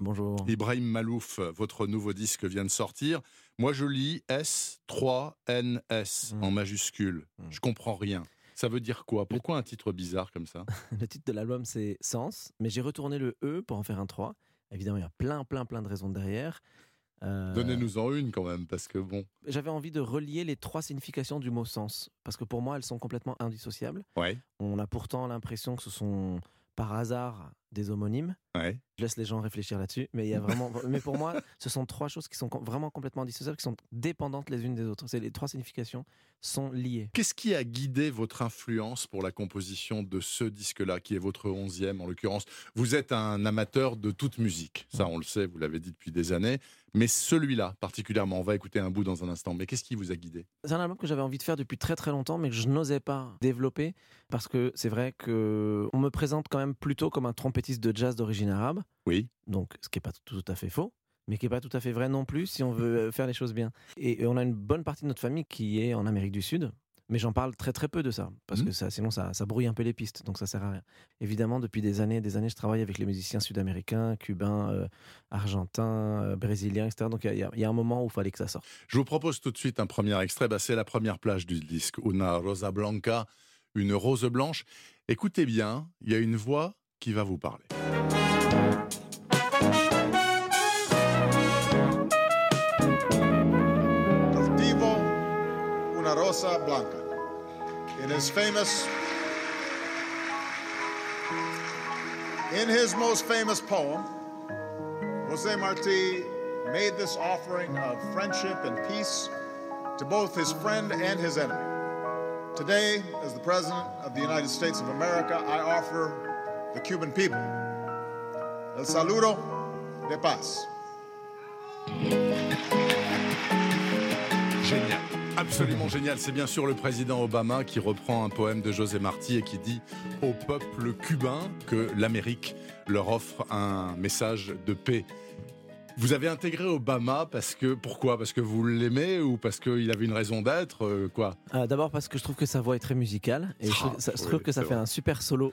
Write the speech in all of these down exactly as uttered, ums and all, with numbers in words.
bonjour. Ibrahim Malouf, votre nouveau disque vient de sortir. Moi, je lis S trois N S mmh. en majuscule. Mmh. Je comprends rien. Ça veut dire quoi? Pourquoi le... un titre bizarre comme ça? Le titre de l'album, c'est Sens, mais j'ai retourné le E pour en faire un trois. Évidemment, il y a plein, plein, plein de raisons derrière. Euh... Donnez-nous-en une quand même, parce que bon... J'avais envie de relier les trois significations du mot sens, parce que pour moi, elles sont complètement indissociables. Ouais. On a pourtant l'impression que ce sont, par hasard, des homonymes. Ouais. Je laisse les gens réfléchir là-dessus, mais il y a vraiment. mais pour moi, ce sont trois choses qui sont vraiment complètement indissociables, qui sont dépendantes les unes des autres. C'est les trois significations sont liées. Qu'est-ce qui a guidé votre influence pour la composition de ce disque-là, qui est votre onzième en l'occurrence? Vous êtes un amateur de toute musique, ça on le sait, vous l'avez dit depuis des années, mais celui-là particulièrement, on va écouter un bout dans un instant, mais qu'est-ce qui vous a guidé? C'est un album que j'avais envie de faire depuis très très longtemps, mais que je n'osais pas développer, parce que c'est vrai qu'on me présente quand même plutôt comme un trompettiste de jazz d'origine arabe. Oui. Donc, ce qui n'est pas tout à fait faux, mais qui n'est pas tout à fait vrai non plus si on veut faire les choses bien. Et, et on a une bonne partie de notre famille qui est en Amérique du Sud, mais j'en parle très très peu de ça, parce mmh. que ça, sinon ça, ça brouille un peu les pistes, donc ça sert à rien. Évidemment, depuis des années des années, je travaille avec les musiciens sud-américains, cubains, euh, argentins, euh, brésiliens, et cetera. Donc il y, y, y a un moment où il fallait que ça sorte. Je vous propose tout de suite un premier extrait, bah, c'est la première plage du disque, Una Rosa Blanca, une rose blanche. Écoutez bien, il y a une voix qui va vous parler. Una Rosa Blanca. In his famous, in his most famous poem, José Martí made this offering of friendship and peace to both his friend and his enemy. Today, as the President of the United States of America, I offer the Cuban people el saludo de paz. Génial. Absolument génial, c'est bien sûr le président Obama qui reprend un poème de José Martí et qui dit au peuple cubain que l'Amérique leur offre un message de paix. Vous avez intégré Obama parce que, pourquoi? Parce que vous l'aimez ou parce qu'il avait une raison d'être, euh, quoi? euh, D'abord parce que je trouve que sa voix est très musicale et ah, je trouve, ça, je trouve oui, que ça fait vrai. un super solo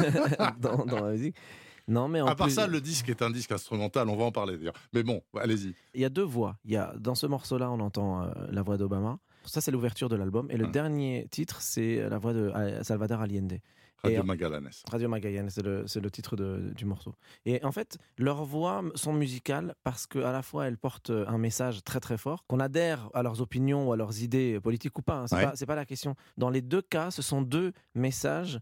dans, dans la musique. Non, mais en à part plus... ça, le disque est un disque instrumental, on va en parler d'ailleurs. Mais bon, allez-y. Il y a deux voix. Il y a, dans ce morceau-là, on entend euh, la voix d'Obama. Ça, c'est l'ouverture de l'album. Et le hum. dernier titre, c'est la voix de Salvador Allende. Radio et, Magallanes. Radio Magallanes, c'est le, c'est le titre de, du morceau. Et en fait, leurs voix sont musicales parce qu'à la fois, elles portent un message très très fort, qu'on adhère à leurs opinions ou à leurs idées politiques ou pas. Hein, c'est, ouais. pas c'est pas la question. Dans les deux cas, ce sont deux messages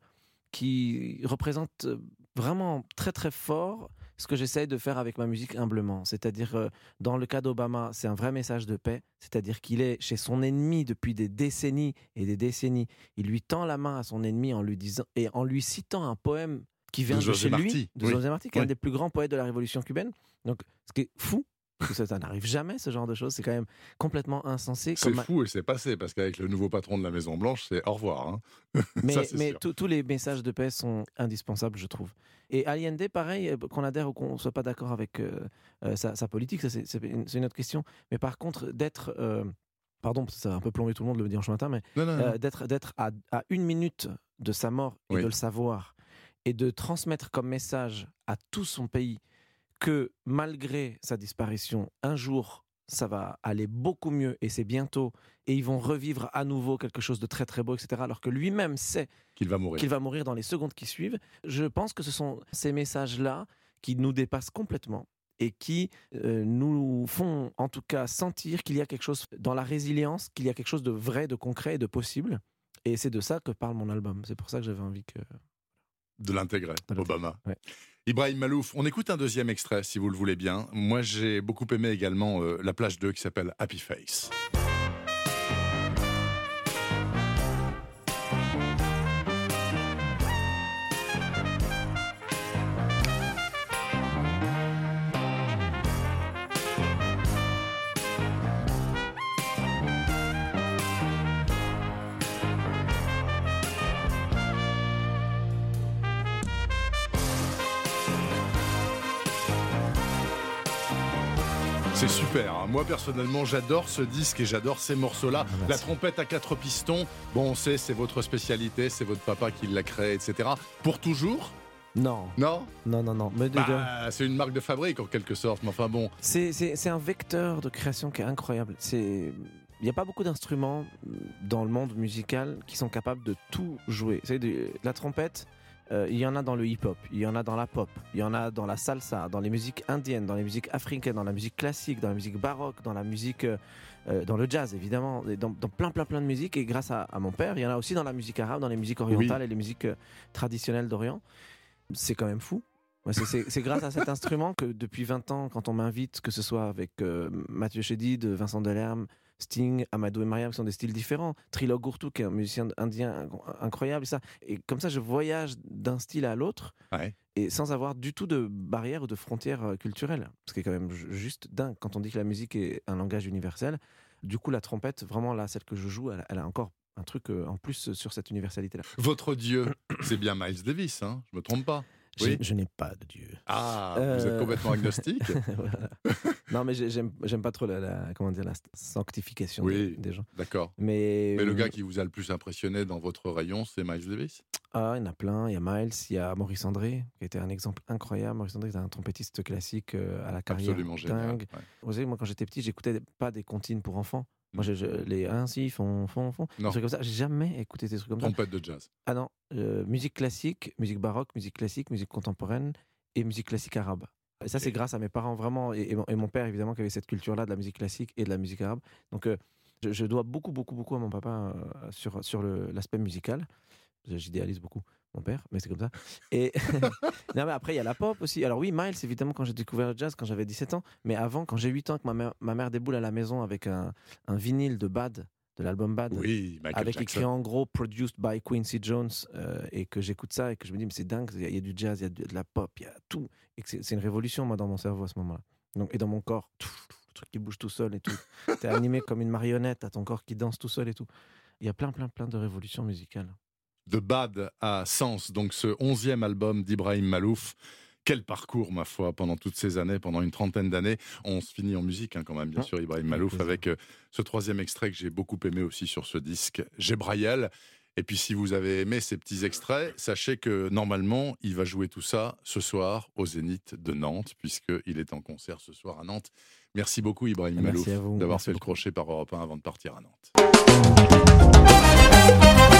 qui représentent vraiment très très fort ce que j'essaye de faire avec ma musique humblement. C'est-à-dire, euh, dans le cas d'Obama, c'est un vrai message de paix. C'est-à-dire qu'il est chez son ennemi depuis des décennies et des décennies. Il lui tend la main à son ennemi en lui disant, et en lui citant un poème qui vient de, de chez Martí. lui, de oui. José Martí, qui est oui. un des plus grands poètes de la Révolution cubaine. Donc, ce qui est fou, parce que ça, ça n'arrive jamais, ce genre de choses. C'est quand même complètement insensé. C'est comme... fou et c'est passé, parce qu'avec le nouveau patron de la Maison-Blanche, c'est au revoir. Hein. Mais, ça, c'est mais tous les messages de paix sont indispensables, je trouve. Et Allende, pareil, qu'on adhère ou qu'on ne soit pas d'accord avec euh, euh, sa, sa politique, ça, c'est, c'est, une, c'est une autre question. Mais par contre, d'être... Euh, pardon, ça va un peu plomber tout le monde le dimanche matin, mais non, non, non. Euh, d'être, d'être à, à une minute de sa mort et oui. de le savoir, et de transmettre comme message à tout son pays que malgré sa disparition, un jour, ça va aller beaucoup mieux et c'est bientôt, et ils vont revivre à nouveau quelque chose de très très beau, et cetera, alors que lui-même sait qu'il va mourir. qu'il va mourir dans les secondes qui suivent. Je pense que ce sont ces messages-là qui nous dépassent complètement et qui euh, nous font en tout cas sentir qu'il y a quelque chose dans la résilience, qu'il y a quelque chose de vrai, de concret et de possible. Et c'est de ça que parle mon album. C'est pour ça que j'avais envie que... De l'intégrer, de l'intégrer. Obama. Ouais. Ibrahim Malouf, on écoute un deuxième extrait si vous le voulez bien. Moi j'ai beaucoup aimé également euh, la plage deux qui s'appelle Happy Face. C'est super. Moi, personnellement, j'adore ce disque et j'adore ces morceaux-là. Merci. La trompette à quatre pistons, bon, on sait, c'est votre spécialité, c'est votre papa qui l'a créé, et cetera. Pour toujours ? Non. Non Non, non, non. Mais de, bah, c'est une marque de fabrique en quelque sorte, mais enfin bon. C'est, c'est, c'est un vecteur de création qui est incroyable. C'est... Il n'y a pas beaucoup d'instruments dans le monde musical qui sont capables de tout jouer. C'est de, la trompette, euh, il y en a dans le hip-hop, il y en a dans la pop, il y en a dans la salsa, dans les musiques indiennes, dans les musiques africaines, dans la musique classique, dans la musique baroque, dans la musique, euh, dans le jazz évidemment, dans, dans plein plein plein de musiques. Et grâce à, à mon père, il y en a aussi dans la musique arabe, dans les musiques orientales oui. et les musiques euh, traditionnelles d'Orient. C'est quand même fou. Ouais, c'est, c'est, c'est grâce à cet instrument que depuis vingt ans, quand on m'invite, que ce soit avec euh, Mathieu Chédid, Vincent Delerme, Sting, Amadou et Mariam, qui sont des styles différents, Trilok Gurtu, qui est un musicien indien incroyable, et, ça. Et comme ça, je voyage d'un style à l'autre, ouais. et sans avoir du tout de barrière ou de frontières culturelles. Ce qui est quand même juste dingue, quand on dit que la musique est un langage universel. Du coup, la trompette, vraiment, là, celle que je joue, elle, elle a encore un truc en plus sur cette universalité-là. Votre dieu, c'est bien Miles Davis, hein, je me trompe pas. Oui. Je, je n'ai pas de dieu. Ah, euh... vous êtes complètement agnostique. Voilà. Non, mais j'aime, j'aime pas trop la, la, comment dire, la sanctification oui, des, des gens. D'accord. Mais, mais le gars qui vous a le plus impressionné dans votre rayon, c'est Miles Davis. Ah, il y en a plein. Il y a Miles, il y a Maurice André, qui était un exemple incroyable. Maurice André, c'est un trompettiste classique euh, à la carrière absolument dingue. Génial, ouais. Vous savez, moi, quand j'étais petit, j'écoutais pas des comptines pour enfants. Moi, je, je, les ainsi font, font, font. Des trucs comme ça. J'ai jamais écouté des trucs comme ça. Trompette de jazz. Ah non, euh, musique classique, musique baroque, musique classique, musique contemporaine et musique classique arabe. Et ça, okay. c'est grâce à mes parents, vraiment, et, et, mon, et mon père, évidemment, qui avait cette culture-là de la musique classique et de la musique arabe. Donc, euh, je, je dois beaucoup, beaucoup, beaucoup à mon papa euh, sur, sur le, l'aspect musical. J'idéalise beaucoup mon père, mais c'est comme ça. Et non, mais après, il y a la pop aussi. Alors oui, Miles, évidemment, quand j'ai découvert le jazz, quand j'avais dix-sept ans, mais avant, quand j'ai huit ans, que ma mère, ma mère déboule à la maison avec un, un vinyle de Bad, de l'album Bad, oui, avec Jackson. Écrit en gros Produced by Quincy Jones, euh, et que j'écoute ça et que je me dis mais c'est dingue, il y, y a du jazz, il y a de, de la pop, il y a tout, et que c'est, c'est une révolution moi dans mon cerveau à ce moment-là. Donc, et dans mon corps, tout, tout, le truc qui bouge tout seul et tout. T'es animé comme une marionnette, t'as ton corps qui danse tout seul et tout. Il y a plein plein plein de révolutions musicales. De Bad à Sens, donc ce onzième album d'Ibrahim Malouf. Quel parcours, ma foi, pendant toutes ces années, pendant une trentaine d'années. On se finit en musique, hein, quand même, bien ah, sûr, Ibrahim Malouf, avec euh, ce troisième extrait que j'ai beaucoup aimé aussi sur ce disque, Gébraïel. Et puis, si vous avez aimé ces petits extraits, sachez que, normalement, il va jouer tout ça ce soir au Zénith de Nantes, puisqu'il est en concert ce soir à Nantes. Merci beaucoup, Ibrahim Merci Malouf, à vous. d'avoir Merci fait beaucoup. le crochet par Europe un avant de partir à Nantes.